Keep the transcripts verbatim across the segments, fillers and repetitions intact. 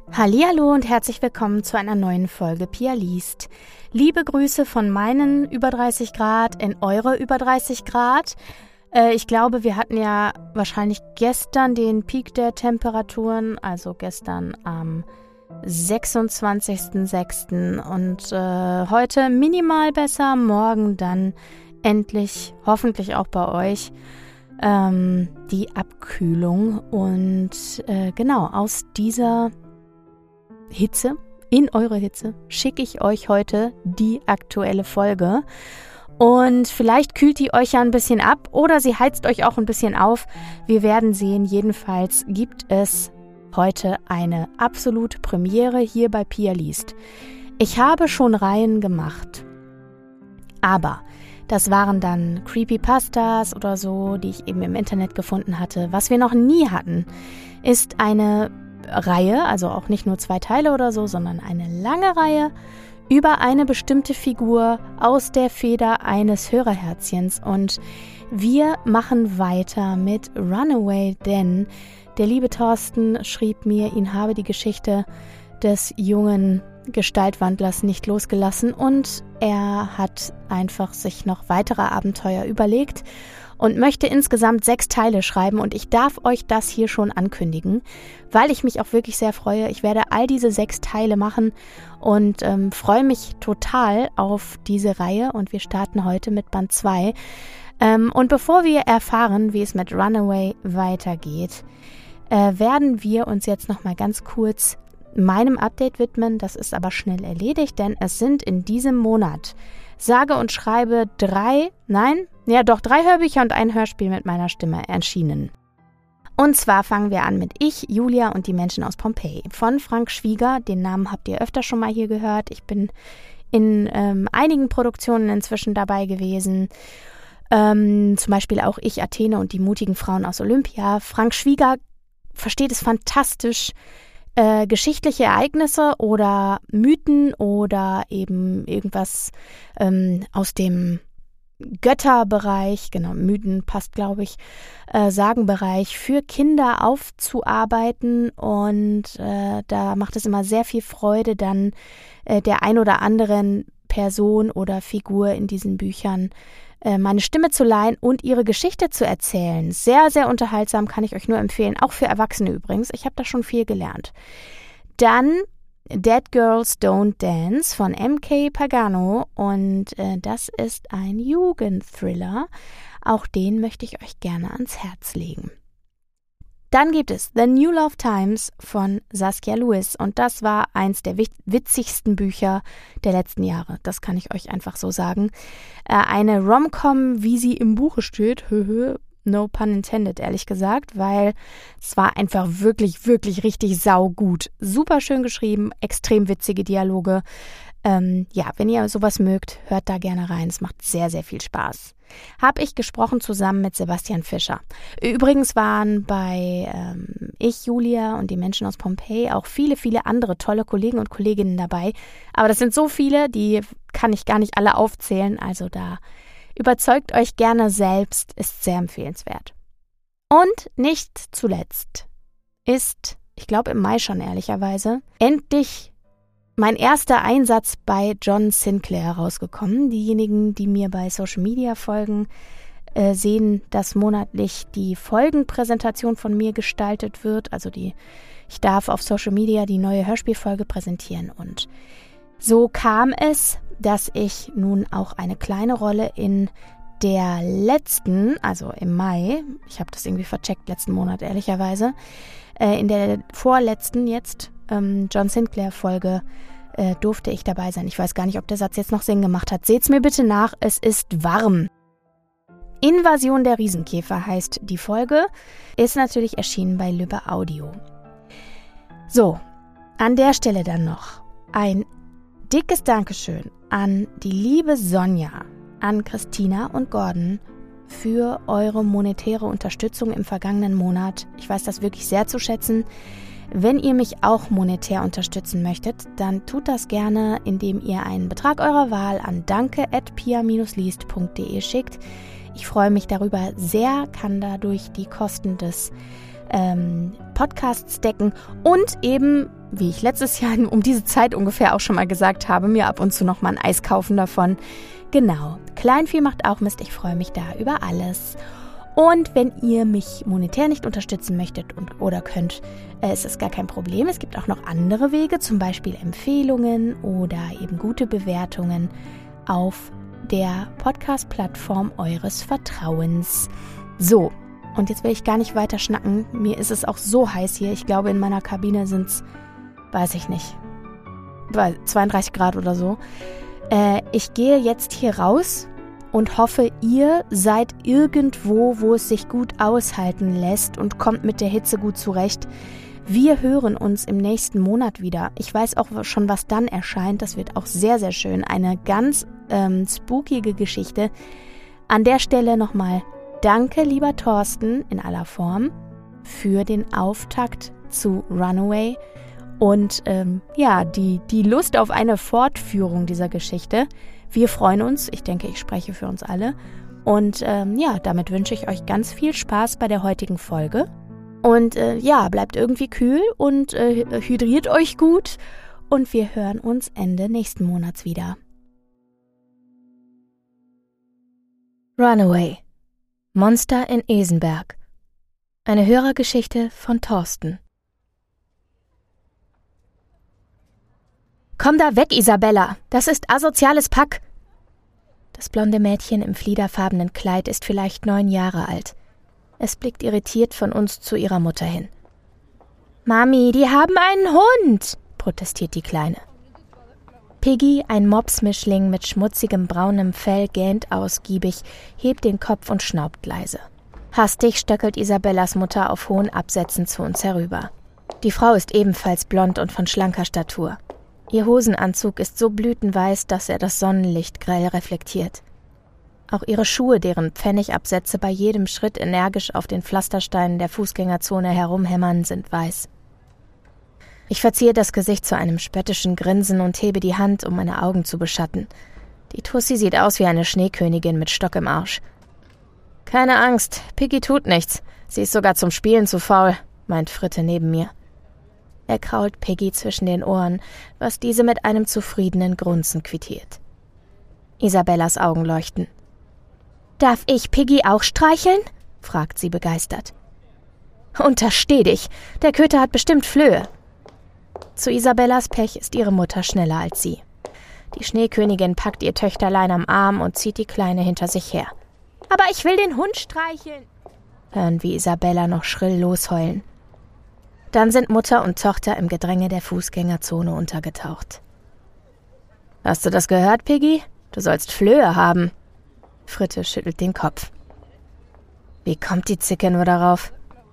Hallihallo und herzlich willkommen zu einer neuen Folge Pia liest. Liebe Grüße von meinen über dreißig Grad in eure über dreißig Grad. Äh, ich glaube, wir hatten ja wahrscheinlich gestern den Peak der Temperaturen, also gestern am sechsundzwanzigsten sechsten und äh, heute minimal besser, morgen dann endlich, hoffentlich auch bei euch, ähm, die Abkühlung. Und äh, genau, aus dieser Hitze, in eure Hitze, schicke ich euch heute die aktuelle Folge. Und vielleicht kühlt die euch ja ein bisschen ab oder sie heizt euch auch ein bisschen auf. Wir werden sehen. Jedenfalls gibt es heute eine absolute Premiere hier bei Pia liest. Ich habe schon Reihen gemacht, aber das waren dann Creepypastas oder so, die ich eben im Internet gefunden hatte. Was wir noch nie hatten, ist eine Reihe, also auch nicht nur zwei Teile oder so, sondern eine lange Reihe über eine bestimmte Figur aus der Feder eines Hörerherzchens. Und wir machen weiter mit Runaway, denn der liebe Thorsten schrieb mir, ihn habe die Geschichte des jungen Gestaltwandlers nicht losgelassen und er hat einfach sich noch weitere Abenteuer überlegt und möchte insgesamt sechs Teile schreiben und ich darf euch das hier schon ankündigen, weil ich mich auch wirklich sehr freue. Ich werde all diese sechs Teile machen und ähm, freue mich total auf diese Reihe und wir starten heute mit Band zwei. Ähm, und bevor wir erfahren, wie es mit Runaway weitergeht, äh, werden wir uns jetzt nochmal ganz kurz meinem Update widmen. Das ist aber schnell erledigt, denn es sind in diesem Monat sage und schreibe drei, nein, ja doch drei Hörbücher und ein Hörspiel mit meiner Stimme erschienen. Und zwar fangen wir an mit Ich, Julia und die Menschen aus Pompeji von Frank Schwieger. Den Namen habt ihr öfter schon mal hier gehört. Ich bin in ähm, einigen Produktionen inzwischen dabei gewesen. Ähm, zum Beispiel auch Ich, Athene und die mutigen Frauen aus Olympia. Frank Schwieger versteht es fantastisch, Äh, geschichtliche Ereignisse oder Mythen oder eben irgendwas ähm, aus dem Götterbereich, genau, Mythen passt, glaube ich, äh, Sagenbereich für Kinder aufzuarbeiten und äh, da macht es immer sehr viel Freude, dann äh, der ein oder anderen Person oder Figur in diesen Büchern äh, meine Stimme zu leihen und ihre Geschichte zu erzählen. Sehr, sehr unterhaltsam, kann ich euch nur empfehlen, auch für Erwachsene übrigens. Ich habe da schon viel gelernt. Dann Dead Girls Don't Dance von M K Pagano und äh, das ist ein Jugendthriller. Auch den möchte ich euch gerne ans Herz legen. Dann gibt es The New Love Times von Saskia Lewis und das war eins der witzigsten Bücher der letzten Jahre. Das kann ich euch einfach so sagen. Äh, eine Rom-Com, wie sie im Buche steht, no pun intended, ehrlich gesagt, weil es war einfach wirklich, wirklich richtig saugut. Super schön geschrieben, extrem witzige Dialoge. Ähm, ja, wenn ihr sowas mögt, hört da gerne rein. Es macht sehr, sehr viel Spaß. Habe ich gesprochen zusammen mit Sebastian Fischer. Übrigens waren bei ähm, Ich, Julia und die Menschen aus Pompeji auch viele, viele andere tolle Kollegen und Kolleginnen dabei. Aber das sind so viele, die kann ich gar nicht alle aufzählen. Also da überzeugt euch gerne selbst, ist sehr empfehlenswert. Und nicht zuletzt ist, ich glaube im Mai schon ehrlicherweise, endlich mein erster Einsatz bei John Sinclair rausgekommen. Diejenigen, die mir bei Social Media folgen, äh, sehen, dass monatlich die Folgenpräsentation von mir gestaltet wird. Also die, ich darf auf Social Media die neue Hörspielfolge präsentieren. Und so kam es, dass ich nun auch eine kleine Rolle in der letzten, also im Mai, ich habe das irgendwie vercheckt letzten Monat ehrlicherweise, äh, in der vorletzten jetzt ähm, John Sinclair Folge äh, durfte ich dabei sein. Ich weiß gar nicht, ob der Satz jetzt noch Sinn gemacht hat. Seht's mir bitte nach, es ist warm. Invasion der Riesenkäfer heißt die Folge, ist natürlich erschienen bei Lübbe Audio. So, an der Stelle dann noch ein dickes Dankeschön an die liebe Sonja, an Christina und Gordon für eure monetäre Unterstützung im vergangenen Monat. Ich weiß das wirklich sehr zu schätzen. Wenn ihr mich auch monetär unterstützen möchtet, dann tut das gerne, indem ihr einen Betrag eurer Wahl an danke at pia dash liest punkt de schickt. Ich freue mich darüber sehr, kann dadurch die Kosten des ähm, Podcasts decken und eben wie ich letztes Jahr um diese Zeit ungefähr auch schon mal gesagt habe, mir ab und zu noch mal ein Eis kaufen davon. Genau, Kleinvieh macht auch Mist, ich freue mich da über alles. Und wenn ihr mich monetär nicht unterstützen möchtet und oder könnt, äh, ist es gar kein Problem. Es gibt auch noch andere Wege, zum Beispiel Empfehlungen oder eben gute Bewertungen auf der Podcast-Plattform eures Vertrauens. So, und jetzt will ich gar nicht weiter schnacken. Mir ist es auch so heiß hier. Ich glaube, in meiner Kabine sind es, weiß ich nicht, zweiunddreißig Grad oder so. Äh, ich gehe jetzt hier raus und hoffe, ihr seid irgendwo, wo es sich gut aushalten lässt und kommt mit der Hitze gut zurecht. Wir hören uns im nächsten Monat wieder. Ich weiß auch schon, was dann erscheint. Das wird auch sehr, sehr schön. Eine ganz ähm, spookige Geschichte. An der Stelle nochmal danke, lieber Thorsten, in aller Form, für den Auftakt zu Runaway und ähm, ja, die, die Lust auf eine Fortführung dieser Geschichte. Wir freuen uns, ich denke, ich spreche für uns alle. Und ähm, ja, damit wünsche ich euch ganz viel Spaß bei der heutigen Folge. Und äh, ja, bleibt irgendwie kühl und äh, hydriert euch gut. Und wir hören uns Ende nächsten Monats wieder. Runaway. Monster in Esenberg. Eine Hörergeschichte von Thorsten. »Komm da weg, Isabella! Das ist asoziales Pack!« Das blonde Mädchen im fliederfarbenen Kleid ist vielleicht neun Jahre alt. Es blickt irritiert von uns zu ihrer Mutter hin. »Mami, die haben einen Hund!« protestiert die Kleine. Piggy, ein Mopsmischling mit schmutzigem braunem Fell, gähnt ausgiebig, hebt den Kopf und schnaubt leise. Hastig stöckelt Isabellas Mutter auf hohen Absätzen zu uns herüber. Die Frau ist ebenfalls blond und von schlanker Statur. Ihr Hosenanzug ist so blütenweiß, dass er das Sonnenlicht grell reflektiert. Auch ihre Schuhe, deren Pfennigabsätze bei jedem Schritt energisch auf den Pflastersteinen der Fußgängerzone herumhämmern, sind weiß. Ich verziehe das Gesicht zu einem spöttischen Grinsen und hebe die Hand, um meine Augen zu beschatten. Die Tussi sieht aus wie eine Schneekönigin mit Stock im Arsch. »Keine Angst, Piggy tut nichts. Sie ist sogar zum Spielen zu faul«, meint Fritte neben mir. Er krault Piggy zwischen den Ohren, was diese mit einem zufriedenen Grunzen quittiert. Isabellas Augen leuchten. »Darf ich Piggy auch streicheln?« fragt sie begeistert. »Untersteh dich, der Köter hat bestimmt Flöhe.« Zu Isabellas Pech ist ihre Mutter schneller als sie. Die Schneekönigin packt ihr Töchterlein am Arm und zieht die Kleine hinter sich her. »Aber ich will den Hund streicheln«, hören wir Isabella noch schrill losheulen. Dann sind Mutter und Tochter im Gedränge der Fußgängerzone untergetaucht. »Hast du das gehört, Piggy? Du sollst Flöhe haben.« Fritte schüttelt den Kopf. »Wie kommt die Zicke nur darauf?«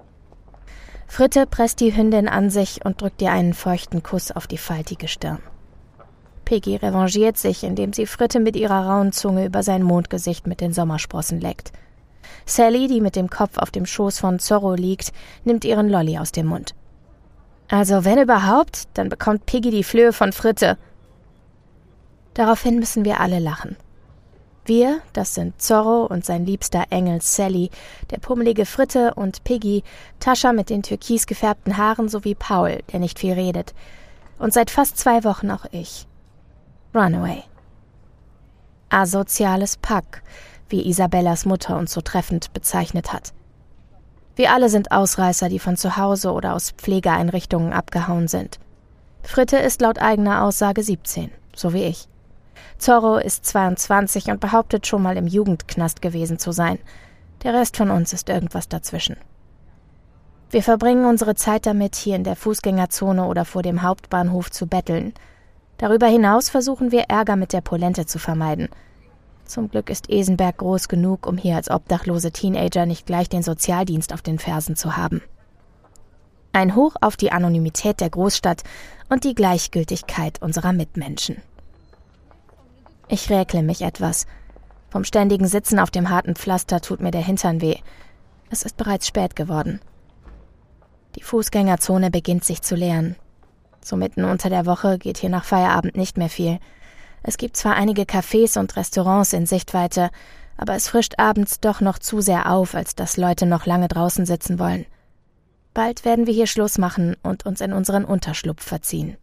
Fritte presst die Hündin an sich und drückt ihr einen feuchten Kuss auf die faltige Stirn. Piggy revanchiert sich, indem sie Fritte mit ihrer rauen Zunge über sein Mondgesicht mit den Sommersprossen leckt. Sally, die mit dem Kopf auf dem Schoß von Zorro liegt, nimmt ihren Lolli aus dem Mund. »Also wenn überhaupt, dann bekommt Piggy die Flöhe von Fritte.« Daraufhin müssen wir alle lachen. Wir, das sind Zorro und sein liebster Engel Sally, der pummelige Fritte und Piggy, Tascha mit den türkis gefärbten Haaren sowie Paul, der nicht viel redet. Und seit fast zwei Wochen auch ich. Runaway. Asoziales Pack, wie Isabellas Mutter uns so treffend bezeichnet hat. Wir alle sind Ausreißer, die von zu Hause oder aus Pflegeeinrichtungen abgehauen sind. Fritte ist laut eigener Aussage siebzehn, so wie ich. Zorro ist zweiundzwanzig und behauptet schon mal im Jugendknast gewesen zu sein. Der Rest von uns ist irgendwas dazwischen. Wir verbringen unsere Zeit damit, hier in der Fußgängerzone oder vor dem Hauptbahnhof zu betteln. Darüber hinaus versuchen wir, Ärger mit der Polente zu vermeiden. Zum Glück ist Esenberg groß genug, um hier als obdachlose Teenager nicht gleich den Sozialdienst auf den Fersen zu haben. Ein Hoch auf die Anonymität der Großstadt und die Gleichgültigkeit unserer Mitmenschen. Ich räkle mich etwas. Vom ständigen Sitzen auf dem harten Pflaster tut mir der Hintern weh. Es ist bereits spät geworden. Die Fußgängerzone beginnt sich zu leeren. So mitten unter der Woche geht hier nach Feierabend nicht mehr viel. Es gibt zwar einige Cafés und Restaurants in Sichtweite, aber es frischt abends doch noch zu sehr auf, als dass Leute noch lange draußen sitzen wollen. Bald werden wir hier Schluss machen und uns in unseren Unterschlupf verziehen.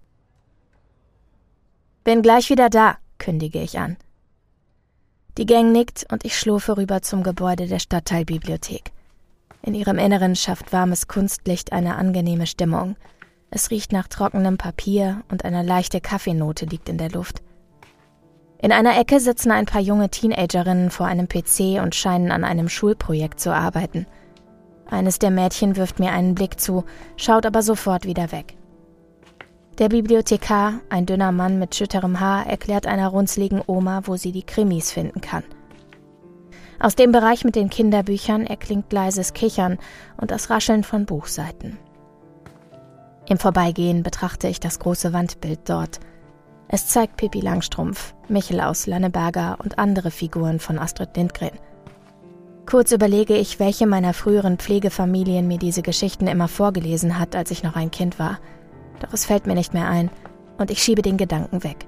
»Bin gleich wieder da«, kündige ich an. Die Gang nickt und ich schlurfe rüber zum Gebäude der Stadtteilbibliothek. In ihrem Inneren schafft warmes Kunstlicht eine angenehme Stimmung. Es riecht nach trockenem Papier und eine leichte Kaffeenote liegt in der Luft. In einer Ecke sitzen ein paar junge Teenagerinnen vor einem P C und scheinen an einem Schulprojekt zu arbeiten. Eines der Mädchen wirft mir einen Blick zu, schaut aber sofort wieder weg. Der Bibliothekar, ein dünner Mann mit schütterem Haar, erklärt einer runzligen Oma, wo sie die Krimis finden kann. Aus dem Bereich mit den Kinderbüchern erklingt leises Kichern und das Rascheln von Buchseiten. Im Vorbeigehen betrachte ich das große Wandbild dort. Es zeigt Pippi Langstrumpf, Michel aus Lanneberger und andere Figuren von Astrid Lindgren. Kurz überlege ich, welche meiner früheren Pflegefamilien mir diese Geschichten immer vorgelesen hat, als ich noch ein Kind war. Doch es fällt mir nicht mehr ein und ich schiebe den Gedanken weg.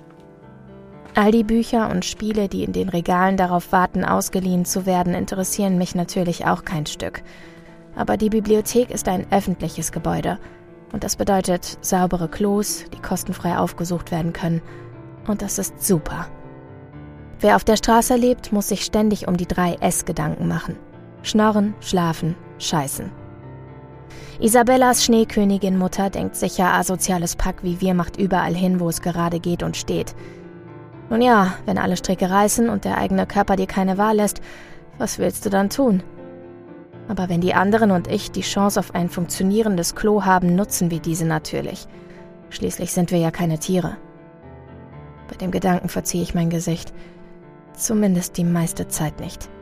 All die Bücher und Spiele, die in den Regalen darauf warten, ausgeliehen zu werden, interessieren mich natürlich auch kein Stück. Aber die Bibliothek ist ein öffentliches Gebäude und das bedeutet saubere Klos, die kostenfrei aufgesucht werden können. Und das ist super. Wer auf der Straße lebt, muss sich ständig um die drei S Gedanken machen. Schnorren, schlafen, scheißen. Isabellas Schneekönigin-Mutter denkt sicher, asoziales Pack wie wir macht überall hin, wo es gerade geht und steht. Nun ja, wenn alle Stricke reißen und der eigene Körper dir keine Wahl lässt, was willst du dann tun? Aber wenn die anderen und ich die Chance auf ein funktionierendes Klo haben, nutzen wir diese natürlich. Schließlich sind wir ja keine Tiere. Bei dem Gedanken verziehe ich mein Gesicht. Zumindest die meiste Zeit nicht.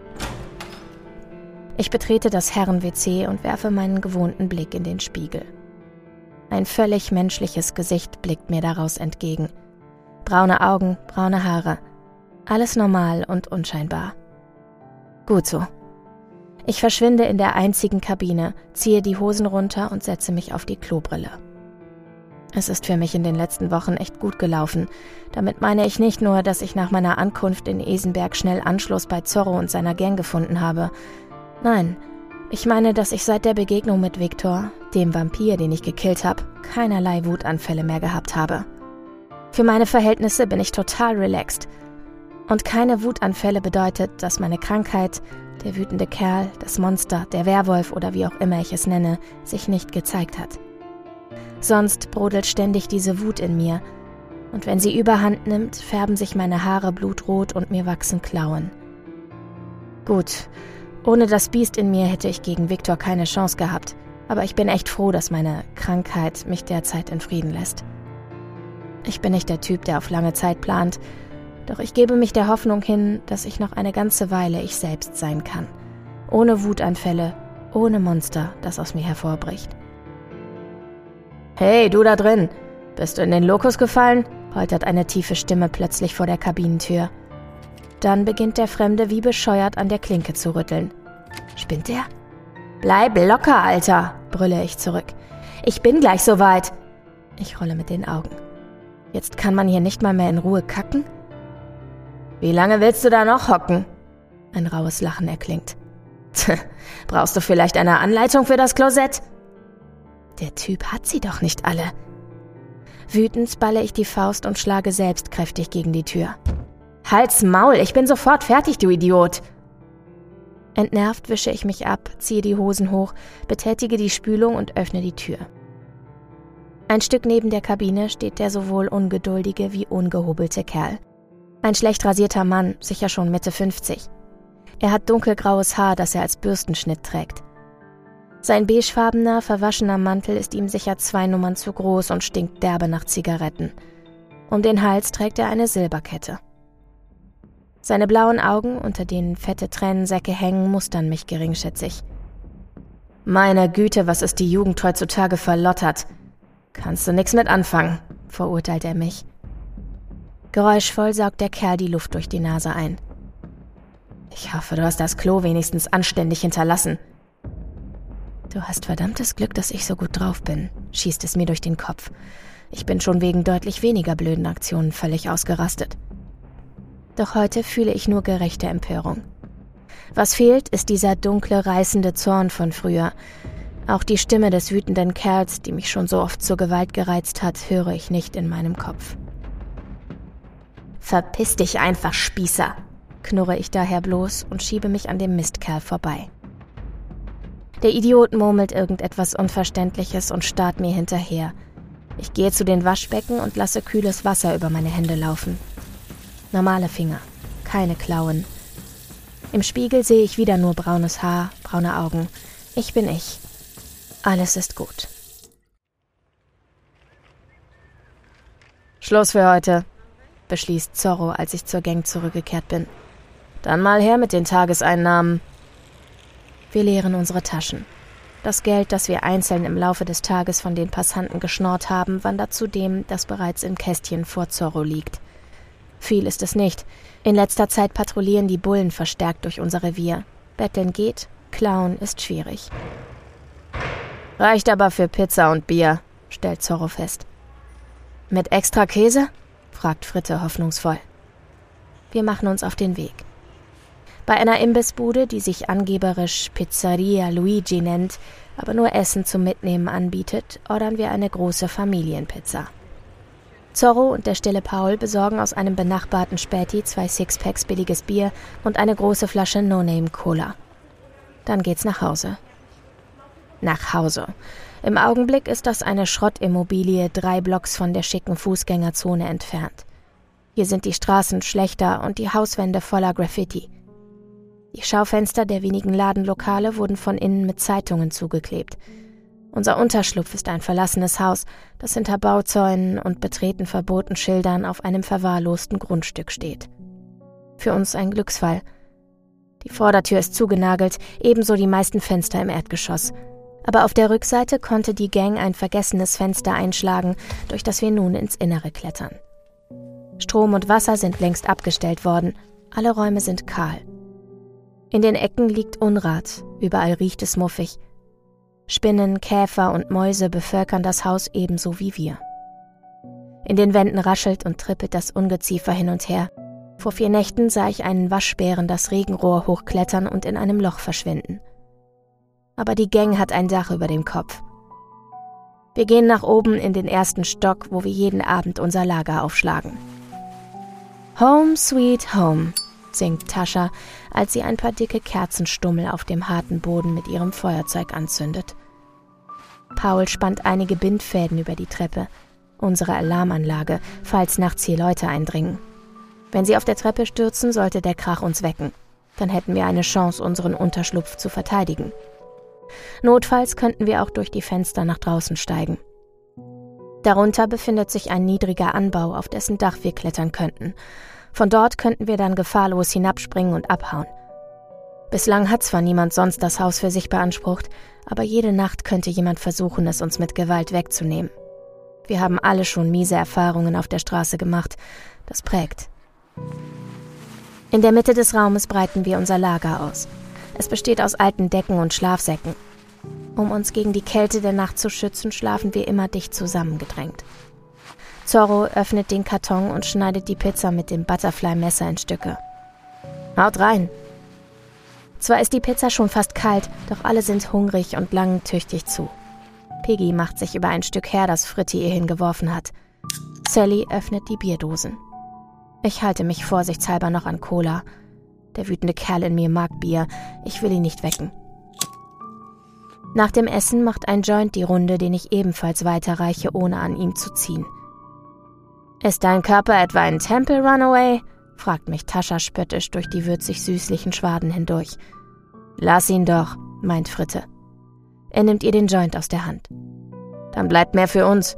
Ich betrete das Herren-W C und werfe meinen gewohnten Blick in den Spiegel. Ein völlig menschliches Gesicht blickt mir daraus entgegen. Braune Augen, braune Haare. Alles normal und unscheinbar. Gut so. Ich verschwinde in der einzigen Kabine, ziehe die Hosen runter und setze mich auf die Klobrille. Es ist für mich in den letzten Wochen echt gut gelaufen. Damit meine ich nicht nur, dass ich nach meiner Ankunft in Esenberg schnell Anschluss bei Zorro und seiner Gang gefunden habe. Nein, ich meine, dass ich seit der Begegnung mit Viktor, dem Vampir, den ich gekillt habe, keinerlei Wutanfälle mehr gehabt habe. Für meine Verhältnisse bin ich total relaxed. Und keine Wutanfälle bedeutet, dass meine Krankheit, der wütende Kerl, das Monster, der Werwolf oder wie auch immer ich es nenne, sich nicht gezeigt hat. Sonst brodelt ständig diese Wut in mir. Und wenn sie überhand nimmt, färben sich meine Haare blutrot und mir wachsen Klauen. Gut, ohne das Biest in mir hätte ich gegen Viktor keine Chance gehabt. Aber ich bin echt froh, dass meine Krankheit mich derzeit in Frieden lässt. Ich bin nicht der Typ, der auf lange Zeit plant, doch ich gebe mich der Hoffnung hin, dass ich noch eine ganze Weile ich selbst sein kann. Ohne Wutanfälle, ohne Monster, das aus mir hervorbricht. »Hey, du da drin! Bist du in den Lokus gefallen?« poltert eine tiefe Stimme plötzlich vor der Kabinentür. Dann beginnt der Fremde wie bescheuert an der Klinke zu rütteln. Spinnt er? »Bleib locker, Alter«, brülle ich zurück. »Ich bin gleich soweit.« Ich rolle mit den Augen. Jetzt kann man hier nicht mal mehr in Ruhe kacken? »Wie lange willst du da noch hocken?« Ein raues Lachen erklingt. »Tch, brauchst du vielleicht eine Anleitung für das Klosett?« Der Typ hat sie doch nicht alle. Wütend balle ich die Faust und schlage selbst kräftig gegen die Tür. »Halt's Maul, ich bin sofort fertig, du Idiot!« Entnervt wische ich mich ab, ziehe die Hosen hoch, betätige die Spülung und öffne die Tür. Ein Stück neben der Kabine steht der sowohl ungeduldige wie ungehobelte Kerl. Ein schlecht rasierter Mann, sicher schon Mitte fünfzig. Er hat dunkelgraues Haar, das er als Bürstenschnitt trägt. Sein beigefarbener, verwaschener Mantel ist ihm sicher zwei Nummern zu groß und stinkt derbe nach Zigaretten. Um den Hals trägt er eine Silberkette. Seine blauen Augen, unter denen fette Tränensäcke hängen, mustern mich geringschätzig. »Meine Güte, was ist die Jugend heutzutage verlottert? Kannst du nix mit anfangen«, verurteilt er mich. Geräuschvoll saugt der Kerl die Luft durch die Nase ein. »Ich hoffe, du hast das Klo wenigstens anständig hinterlassen.« »Du hast verdammtes Glück, dass ich so gut drauf bin«, schießt es mir durch den Kopf. Ich bin schon wegen deutlich weniger blöden Aktionen völlig ausgerastet. Doch heute fühle ich nur gerechte Empörung. Was fehlt, ist dieser dunkle, reißende Zorn von früher. Auch die Stimme des wütenden Kerls, die mich schon so oft zur Gewalt gereizt hat, höre ich nicht in meinem Kopf. »Verpiss dich einfach, Spießer«, knurre ich daher bloß und schiebe mich an dem Mistkerl vorbei. Der Idiot murmelt irgendetwas Unverständliches und starrt mir hinterher. Ich gehe zu den Waschbecken und lasse kühles Wasser über meine Hände laufen. Normale Finger, keine Klauen. Im Spiegel sehe ich wieder nur braunes Haar, braune Augen. Ich bin ich. Alles ist gut. Schluss für heute, beschließt Zorro, als ich zur Gang zurückgekehrt bin. Dann mal her mit den Tageseinnahmen. Wir leeren unsere Taschen. Das Geld, das wir einzeln im Laufe des Tages von den Passanten geschnorrt haben, wandert zu dem, das bereits im Kästchen vor Zorro liegt. Viel ist es nicht. In letzter Zeit patrouillieren die Bullen verstärkt durch unser Revier. Betteln geht, klauen ist schwierig. Reicht aber für Pizza und Bier, stellt Zorro fest. Mit extra Käse? Fragt Fritte hoffnungsvoll. Wir machen uns auf den Weg. Bei einer Imbissbude, die sich angeberisch Pizzeria Luigi nennt, aber nur Essen zum Mitnehmen anbietet, ordern wir eine große Familienpizza. Zorro und der stille Paul besorgen aus einem benachbarten Späti zwei Sixpacks billiges Bier und eine große Flasche No-Name-Cola. Dann geht's nach Hause. Nach Hause. Im Augenblick ist das eine Schrottimmobilie drei Blocks von der schicken Fußgängerzone entfernt. Hier sind die Straßen schlechter und die Hauswände voller Graffiti. Die Schaufenster der wenigen Ladenlokale wurden von innen mit Zeitungen zugeklebt. Unser Unterschlupf ist ein verlassenes Haus, das hinter Bauzäunen und betreten verboten Schildern auf einem verwahrlosten Grundstück steht. Für uns ein Glücksfall. Die Vordertür ist zugenagelt, ebenso die meisten Fenster im Erdgeschoss. Aber auf der Rückseite konnte die Gang ein vergessenes Fenster einschlagen, durch das wir nun ins Innere klettern. Strom und Wasser sind längst abgestellt worden, alle Räume sind kahl. In den Ecken liegt Unrat, überall riecht es muffig. Spinnen, Käfer und Mäuse bevölkern das Haus ebenso wie wir. In den Wänden raschelt und trippelt das Ungeziefer hin und her. Vor vier Nächten sah ich einen Waschbären das Regenrohr hochklettern und in einem Loch verschwinden. Aber die Gang hat ein Dach über dem Kopf. Wir gehen nach oben in den ersten Stock, wo wir jeden Abend unser Lager aufschlagen. Home sweet home, singt Tascha, als sie ein paar dicke Kerzenstummel auf dem harten Boden mit ihrem Feuerzeug anzündet. Paul spannt einige Bindfäden über die Treppe, unsere Alarmanlage, falls nachts hier Leute eindringen. Wenn sie auf der Treppe stürzen, sollte der Krach uns wecken. Dann hätten wir eine Chance, unseren Unterschlupf zu verteidigen. Notfalls könnten wir auch durch die Fenster nach draußen steigen. Darunter befindet sich ein niedriger Anbau, auf dessen Dach wir klettern könnten. Von dort könnten wir dann gefahrlos hinabspringen und abhauen. Bislang hat zwar niemand sonst das Haus für sich beansprucht, aber jede Nacht könnte jemand versuchen, es uns mit Gewalt wegzunehmen. Wir haben alle schon miese Erfahrungen auf der Straße gemacht. Das prägt. In der Mitte des Raumes breiten wir unser Lager aus. Es besteht aus alten Decken und Schlafsäcken. Um uns gegen die Kälte der Nacht zu schützen, schlafen wir immer dicht zusammengedrängt. Zorro öffnet den Karton und schneidet die Pizza mit dem Butterfly-Messer in Stücke. Haut rein! Zwar ist die Pizza schon fast kalt, doch alle sind hungrig und langen tüchtig zu. Piggy macht sich über ein Stück her, das Fritti ihr hingeworfen hat. Sally öffnet die Bierdosen. Ich halte mich vorsichtshalber noch an Cola. Der wütende Kerl in mir mag Bier. Ich will ihn nicht wecken. Nach dem Essen macht ein Joint die Runde, den ich ebenfalls weiterreiche, ohne an ihm zu ziehen. »Ist dein Körper etwa ein Temple Runaway?« fragt mich Tascha spöttisch durch die würzig-süßlichen Schwaden hindurch. »Lass ihn doch«, meint Fritte. Er nimmt ihr den Joint aus der Hand. »Dann bleibt mehr für uns.«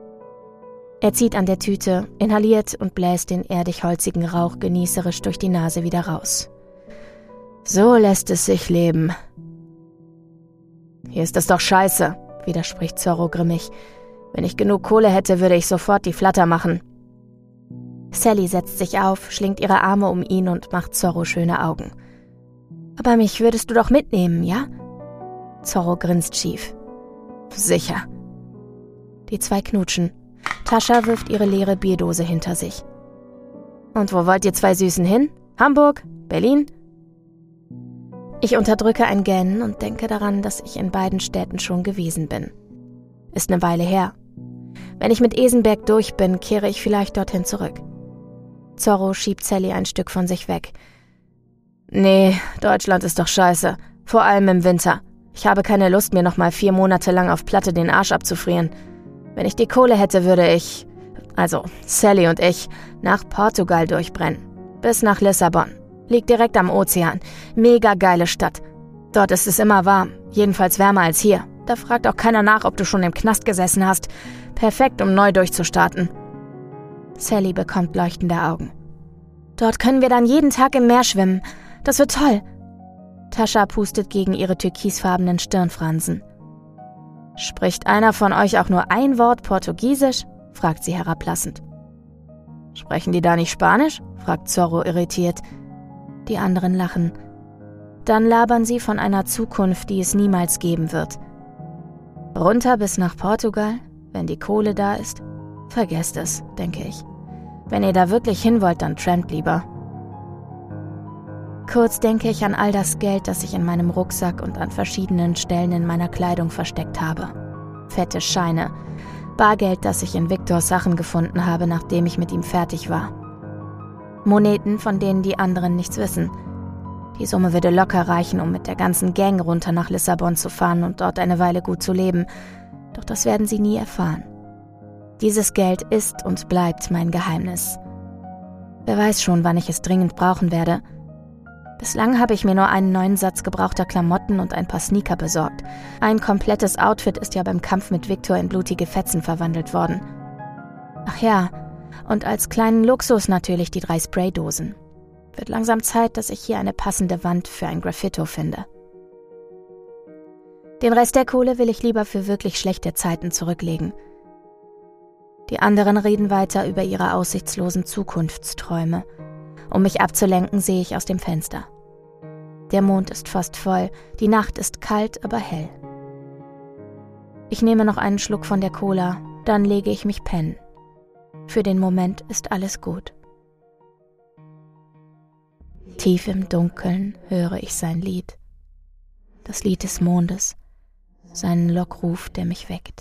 Er zieht an der Tüte, inhaliert und bläst den erdig-holzigen Rauch genießerisch durch die Nase wieder raus. »So lässt es sich leben.« »Hier ist es doch scheiße«, widerspricht Zorro grimmig. »Wenn ich genug Kohle hätte, würde ich sofort die Flatter machen.« Sally setzt sich auf, schlingt ihre Arme um ihn und macht Zorro schöne Augen. »Aber mich würdest du doch mitnehmen, ja?« Zorro grinst schief. »Sicher.« Die zwei knutschen. Tascha wirft ihre leere Bierdose hinter sich. »Und wo wollt ihr zwei Süßen hin? Hamburg? Berlin?« Ich unterdrücke ein Gähnen und denke daran, dass ich in beiden Städten schon gewesen bin. Ist eine Weile her. Wenn ich mit Esenberg durch bin, kehre ich vielleicht dorthin zurück. Zorro schiebt Sally ein Stück von sich weg. Nee, Deutschland ist doch scheiße. Vor allem im Winter. Ich habe keine Lust, mir noch mal vier Monate lang auf Platte den Arsch abzufrieren. Wenn ich die Kohle hätte, würde ich, also Sally und ich, nach Portugal durchbrennen. Bis nach Lissabon. Liegt direkt am Ozean. Mega geile Stadt. Dort ist es immer warm. Jedenfalls wärmer als hier. Da fragt auch keiner nach, ob du schon im Knast gesessen hast. Perfekt, um neu durchzustarten. Sally bekommt leuchtende Augen. Dort können wir dann jeden Tag im Meer schwimmen. Das wird toll. Tascha pustet gegen ihre türkisfarbenen Stirnfransen. Spricht einer von euch auch nur ein Wort Portugiesisch? Fragt sie herablassend. Sprechen die da nicht Spanisch? Fragt Zorro irritiert. Die anderen lachen. Dann labern sie von einer Zukunft, die es niemals geben wird. Runter bis nach Portugal, wenn die Kohle da ist? Vergesst es, denke ich. Wenn ihr da wirklich hin wollt, dann trampt lieber. Kurz denke ich an all das Geld, das ich in meinem Rucksack und an verschiedenen Stellen in meiner Kleidung versteckt habe. Fette Scheine, Bargeld, das ich in Victors Sachen gefunden habe, nachdem ich mit ihm fertig war. Moneten, von denen die anderen nichts wissen. Die Summe würde locker reichen, um mit der ganzen Gang runter nach Lissabon zu fahren und dort eine Weile gut zu leben. Doch das werden sie nie erfahren. Dieses Geld ist und bleibt mein Geheimnis. Wer weiß schon, wann ich es dringend brauchen werde. Bislang habe ich mir nur einen neuen Satz gebrauchter Klamotten und ein paar Sneaker besorgt. Ein komplettes Outfit ist ja beim Kampf mit Victor in blutige Fetzen verwandelt worden. Ach ja, und als kleinen Luxus natürlich die drei Spraydosen. Wird langsam Zeit, dass ich hier eine passende Wand für ein Graffito finde. Den Rest der Kohle will ich lieber für wirklich schlechte Zeiten zurücklegen. Die anderen reden weiter über ihre aussichtslosen Zukunftsträume. Um mich abzulenken, sehe ich aus dem Fenster. Der Mond ist fast voll, die Nacht ist kalt, aber hell. Ich nehme noch einen Schluck von der Cola, dann lege ich mich pennen. Für den Moment ist alles gut. Tief im Dunkeln höre ich sein Lied. Das Lied des Mondes, seinen Lockruf, der mich weckt.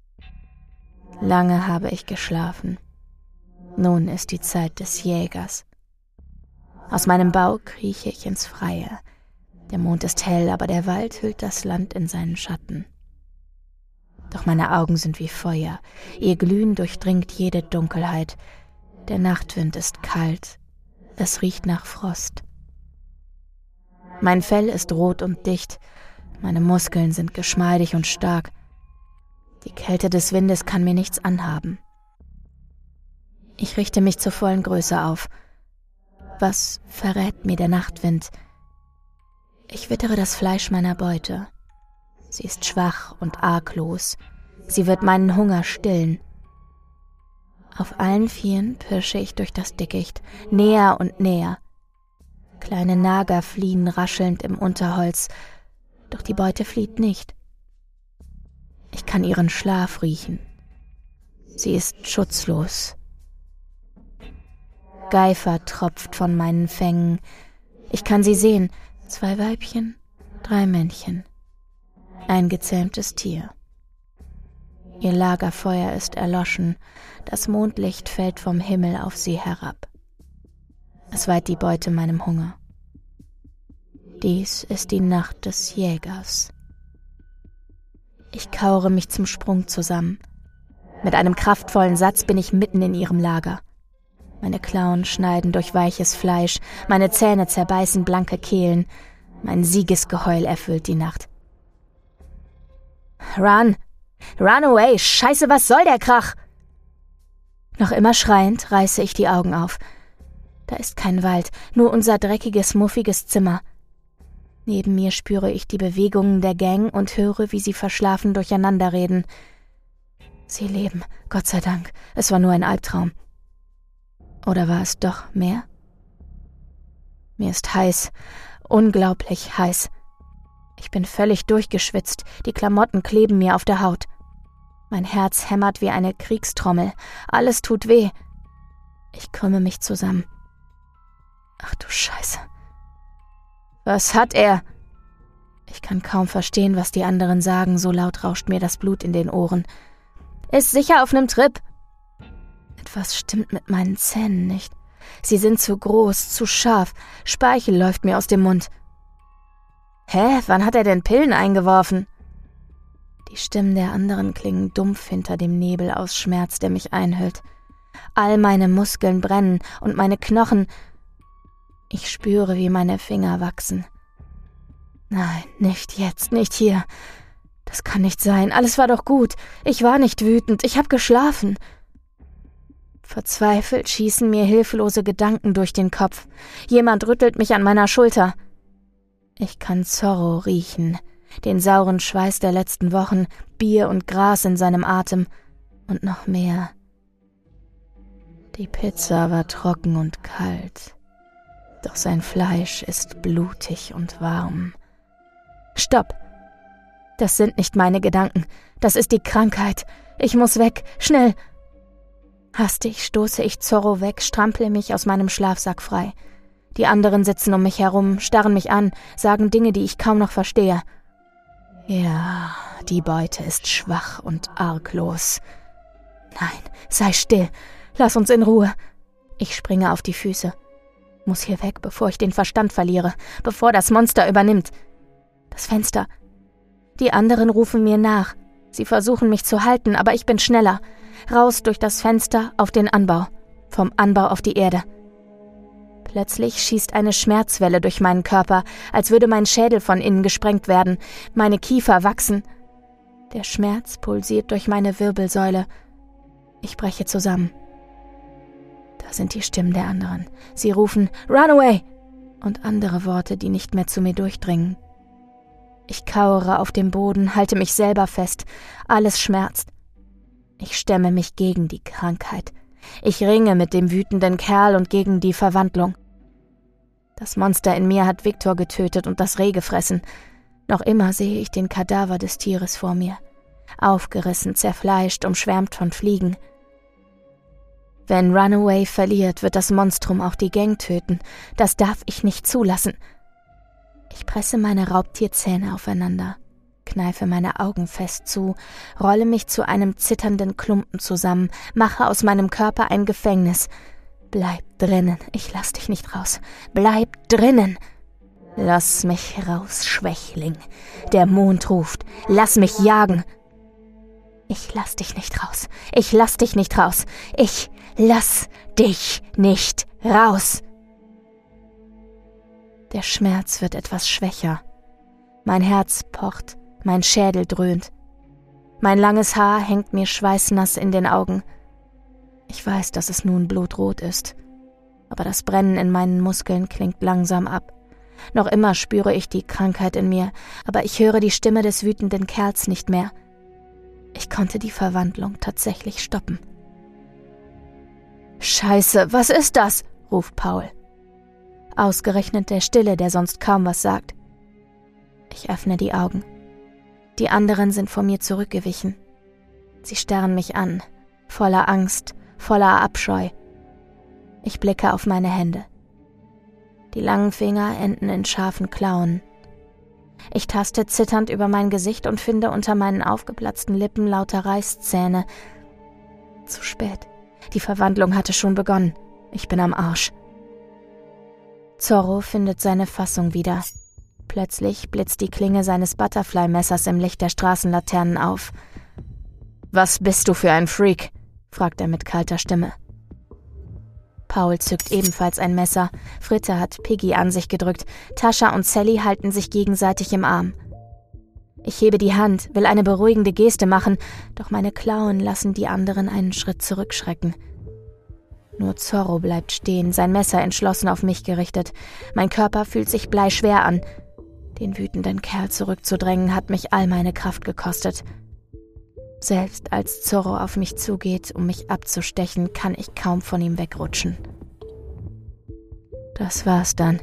Lange habe ich geschlafen. Nun ist die Zeit des Jägers. Aus meinem Bau krieche ich ins Freie. Der Mond ist hell, aber der Wald hüllt das Land in seinen Schatten. Doch meine Augen sind wie Feuer. Ihr Glühen durchdringt jede Dunkelheit. Der Nachtwind ist kalt. Es riecht nach Frost. Mein Fell ist rot und dicht. Meine Muskeln sind geschmeidig und stark. Die Kälte des Windes kann mir nichts anhaben. Ich richte mich zur vollen Größe auf. Was verrät mir der Nachtwind? Ich wittere das Fleisch meiner Beute. Sie ist schwach und arglos. Sie wird meinen Hunger stillen. Auf allen Vieren pirsche ich durch das Dickicht, näher und näher. Kleine Nager fliehen raschelnd im Unterholz, doch die Beute flieht nicht. Ich kann ihren Schlaf riechen. Sie ist schutzlos. Geifer tropft von meinen Fängen. Ich kann sie sehen. Zwei Weibchen, drei Männchen. Ein gezähmtes Tier. Ihr Lagerfeuer ist erloschen. Das Mondlicht fällt vom Himmel auf sie herab. Es weiht die Beute meinem Hunger. Dies ist die Nacht des Jägers. Ich kauere mich zum Sprung zusammen. Mit einem kraftvollen Satz bin ich mitten in ihrem Lager. Meine Klauen schneiden durch weiches Fleisch, meine Zähne zerbeißen blanke Kehlen. Mein Siegesgeheul erfüllt die Nacht. Run! Run away! Scheiße, was soll der Krach? Noch immer schreiend reiße ich die Augen auf. Da ist kein Wald, nur unser dreckiges, muffiges Zimmer. Neben mir spüre ich die Bewegungen der Gang und höre, wie sie verschlafen durcheinander reden. Sie leben, Gott sei Dank. Es war nur ein Albtraum. Oder war es doch mehr? Mir ist heiß, unglaublich heiß. Ich bin völlig durchgeschwitzt, die Klamotten kleben mir auf der Haut. Mein Herz hämmert wie eine Kriegstrommel, alles tut weh. Ich krümme mich zusammen. Ach du Scheiße. Was hat er? Ich kann kaum verstehen, was die anderen sagen, so laut rauscht mir das Blut in den Ohren. Ist sicher auf nem Trip. Etwas stimmt mit meinen Zähnen nicht. Sie sind zu groß, zu scharf. Speichel läuft mir aus dem Mund. Hä, wann hat er denn Pillen eingeworfen? Die Stimmen der anderen klingen dumpf hinter dem Nebel aus Schmerz, der mich einhüllt. All meine Muskeln brennen und meine Knochen. Ich spüre, wie meine Finger wachsen. Nein, nicht jetzt, nicht hier. Das kann nicht sein. Alles war doch gut. Ich war nicht wütend. Ich habe geschlafen. Verzweifelt schießen mir hilflose Gedanken durch den Kopf. Jemand rüttelt mich an meiner Schulter. Ich kann Zorro riechen. Den sauren Schweiß der letzten Wochen, Bier und Gras in seinem Atem und noch mehr. Die Pizza war trocken und kalt. Doch sein Fleisch ist blutig und warm. Stopp! Das sind nicht meine Gedanken. Das ist die Krankheit. Ich muss weg. Schnell! Hastig stoße ich Zorro weg, strample mich aus meinem Schlafsack frei. Die anderen sitzen um mich herum, starren mich an, sagen Dinge, die ich kaum noch verstehe. Ja, die Beute ist schwach und arglos. Nein, sei still. Lass uns in Ruhe. Ich springe auf die Füße. Muss hier weg, bevor ich den Verstand verliere, bevor das Monster übernimmt. Das Fenster. Die anderen rufen mir nach. Sie versuchen mich zu halten, aber ich bin schneller. Raus durch das Fenster auf den Anbau. Vom Anbau auf die Erde. Plötzlich schießt eine Schmerzwelle durch meinen Körper, als würde mein Schädel von innen gesprengt werden, meine Kiefer wachsen. Der Schmerz pulsiert durch meine Wirbelsäule. Ich breche zusammen. Da sind die Stimmen der anderen. Sie rufen »Runaway!« und andere Worte, die nicht mehr zu mir durchdringen. Ich kauere auf dem Boden, halte mich selber fest. Alles schmerzt. Ich stemme mich gegen die Krankheit. Ich ringe mit dem wütenden Kerl und gegen die Verwandlung. Das Monster in mir hat Victor getötet und das Reh gefressen. Noch immer sehe ich den Kadaver des Tieres vor mir. Aufgerissen, zerfleischt, umschwärmt von Fliegen. Wenn Runaway verliert, wird das Monstrum auch die Gang töten. Das darf ich nicht zulassen. Ich presse meine Raubtierzähne aufeinander, kneife meine Augen fest zu, rolle mich zu einem zitternden Klumpen zusammen, mache aus meinem Körper ein Gefängnis. Bleib drinnen, ich lass dich nicht raus. Bleib drinnen! Lass mich raus, Schwächling. Der Mond ruft. Lass mich jagen. Ich lass dich nicht raus. Ich lass dich nicht raus. Ich lass dich nicht raus. Der Schmerz wird etwas schwächer. Mein Herz pocht, mein Schädel dröhnt. Mein langes Haar hängt mir schweißnass in den Augen. Ich weiß, dass es nun blutrot ist, aber das Brennen in meinen Muskeln klingt langsam ab. Noch immer spüre ich die Krankheit in mir, aber ich höre die Stimme des wütenden Kerls nicht mehr. Ich konnte die Verwandlung tatsächlich stoppen. »Scheiße, was ist das?« ruft Paul. Ausgerechnet der Stille, der sonst kaum was sagt. Ich öffne die Augen. Die anderen sind vor mir zurückgewichen. Sie starren mich an, voller Angst, voller Abscheu. Ich blicke auf meine Hände. Die langen Finger enden in scharfen Klauen. Ich taste zitternd über mein Gesicht und finde unter meinen aufgeplatzten Lippen lauter Reißzähne. Zu spät. Die Verwandlung hatte schon begonnen. Ich bin am Arsch. Zorro findet seine Fassung wieder. Plötzlich blitzt die Klinge seines Butterfly-Messers im Licht der Straßenlaternen auf. »Was bist du für ein Freak?« fragt er mit kalter Stimme. Paul zückt ebenfalls ein Messer. Fritte hat Piggy an sich gedrückt. Tascha und Sally halten sich gegenseitig im Arm. Ich hebe die Hand, will eine beruhigende Geste machen, doch meine Klauen lassen die anderen einen Schritt zurückschrecken. Nur Zorro bleibt stehen, sein Messer entschlossen auf mich gerichtet. Mein Körper fühlt sich bleischwer an. Den wütenden Kerl zurückzudrängen, hat mich all meine Kraft gekostet. Selbst als Zorro auf mich zugeht, um mich abzustechen, kann ich kaum von ihm wegrutschen. Das war's dann.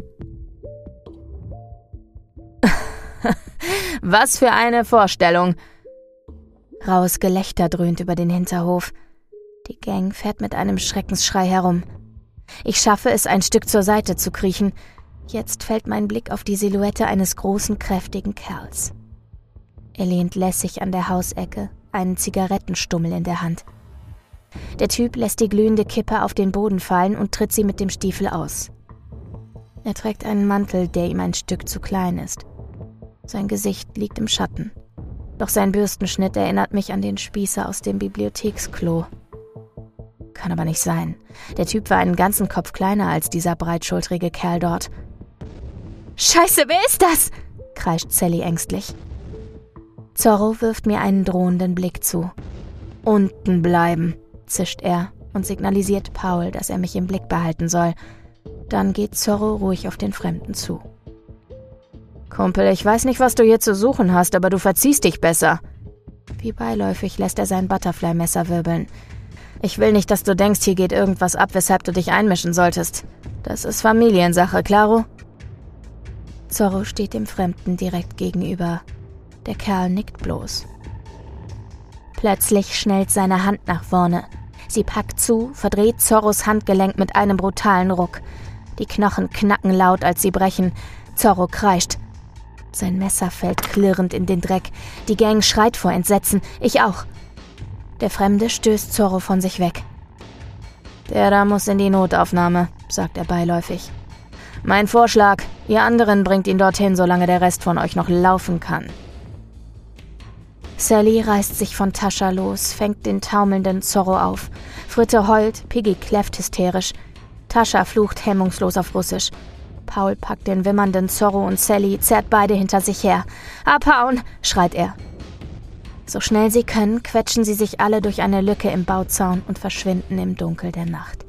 Was für eine Vorstellung! Raues Gelächter dröhnt über den Hinterhof. Die Gang fährt mit einem Schreckensschrei herum. Ich schaffe es, ein Stück zur Seite zu kriechen. Jetzt fällt mein Blick auf die Silhouette eines großen, kräftigen Kerls. Er lehnt lässig an der Hausecke, einen Zigarettenstummel in der Hand. Der Typ lässt die glühende Kippe auf den Boden fallen und tritt sie mit dem Stiefel aus. Er trägt einen Mantel, der ihm ein Stück zu klein ist. Sein Gesicht liegt im Schatten. Doch sein Bürstenschnitt erinnert mich an den Spießer aus dem Bibliotheksklo. Kann aber nicht sein. Der Typ war einen ganzen Kopf kleiner als dieser breitschultrige Kerl dort. »Scheiße, wer ist das?« kreischt Sally ängstlich. Zorro wirft mir einen drohenden Blick zu. »Unten bleiben«, zischt er und signalisiert Paul, dass er mich im Blick behalten soll. Dann geht Zorro ruhig auf den Fremden zu. »Kumpel, ich weiß nicht, was du hier zu suchen hast, aber du verziehst dich besser.« Wie beiläufig lässt er sein Butterfly-Messer wirbeln. »Ich will nicht, dass du denkst, hier geht irgendwas ab, weshalb du dich einmischen solltest. Das ist Familiensache, klaro?« Zorro steht dem Fremden direkt gegenüber. Der Kerl nickt bloß. Plötzlich schnellt seine Hand nach vorne. Sie packt zu, verdreht Zorros Handgelenk mit einem brutalen Ruck. Die Knochen knacken laut, als sie brechen. Zorro kreischt. Sein Messer fällt klirrend in den Dreck. Die Gang schreit vor Entsetzen. Ich auch. Der Fremde stößt Zorro von sich weg. »Der da muss in die Notaufnahme«, sagt er beiläufig. »Mein Vorschlag, ihr anderen bringt ihn dorthin, solange der Rest von euch noch laufen kann.« Sally reißt sich von Tascha los, fängt den taumelnden Zorro auf. Fritte heult, Piggy kläfft hysterisch. Tascha flucht hemmungslos auf Russisch. Paul packt den wimmernden Zorro und Sally, zerrt beide hinter sich her. »Abhauen«, schreit er. So schnell sie können, quetschen sie sich alle durch eine Lücke im Bauzaun und verschwinden im Dunkel der Nacht.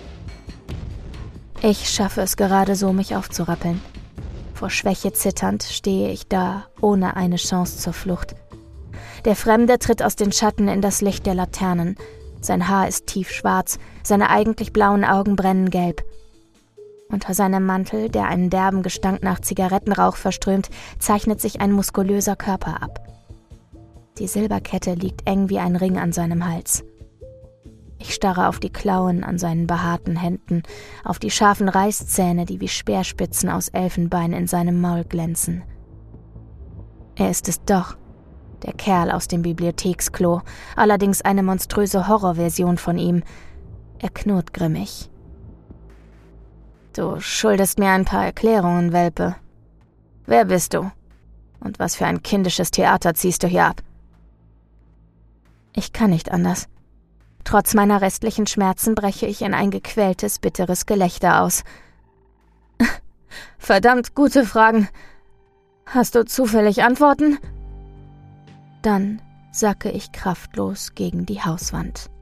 Ich schaffe es gerade so, mich aufzurappeln. Vor Schwäche zitternd stehe ich da, ohne eine Chance zur Flucht. Der Fremde tritt aus den Schatten in das Licht der Laternen. Sein Haar ist tiefschwarz, seine eigentlich blauen Augen brennen gelb. Unter seinem Mantel, der einen derben Gestank nach Zigarettenrauch verströmt, zeichnet sich ein muskulöser Körper ab. Die Silberkette liegt eng wie ein Ring an seinem Hals. Ich starre auf die Klauen an seinen behaarten Händen, auf die scharfen Reißzähne, die wie Speerspitzen aus Elfenbein in seinem Maul glänzen. Er ist es doch, der Kerl aus dem Bibliotheksklo, allerdings eine monströse Horrorversion von ihm. Er knurrt grimmig. »Du schuldest mir ein paar Erklärungen, Welpe. Wer bist du? Und was für ein kindisches Theater ziehst du hier ab?« Ich kann nicht anders. Trotz meiner restlichen Schmerzen breche ich in ein gequältes, bitteres Gelächter aus. »Verdammt gute Fragen. Hast du zufällig Antworten?« Dann sacke ich kraftlos gegen die Hauswand.